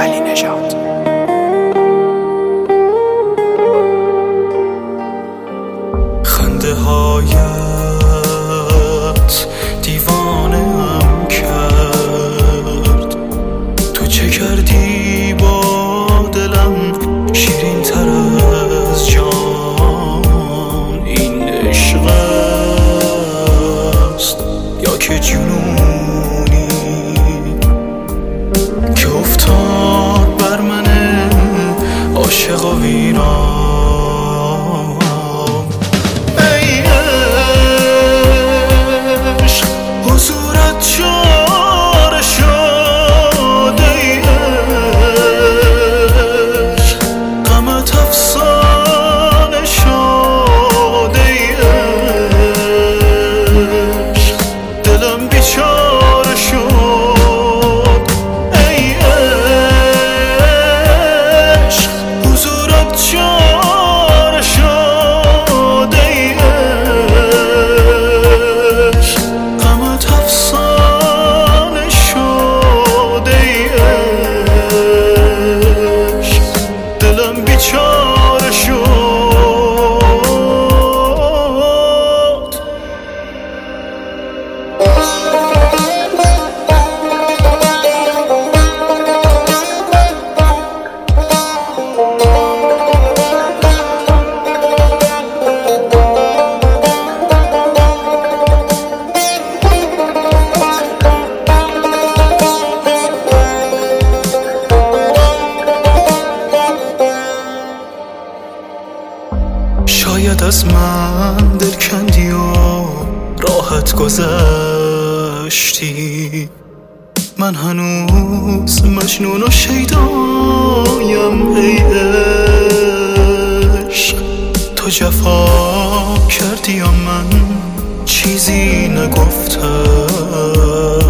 علی نژاد. خنده هایت دیوانه‌ام کرد، تو چه کردی با دلم شیرین تر از جان؟ این عشق است یا که جنونی که افتاد بر من عاشق و ویران؟ شاید از من دل کندی و راحت گذشتی، من هنوز مجنون و شیدایم. ای عشق تو جفا کردی و من چیزی نگفتم.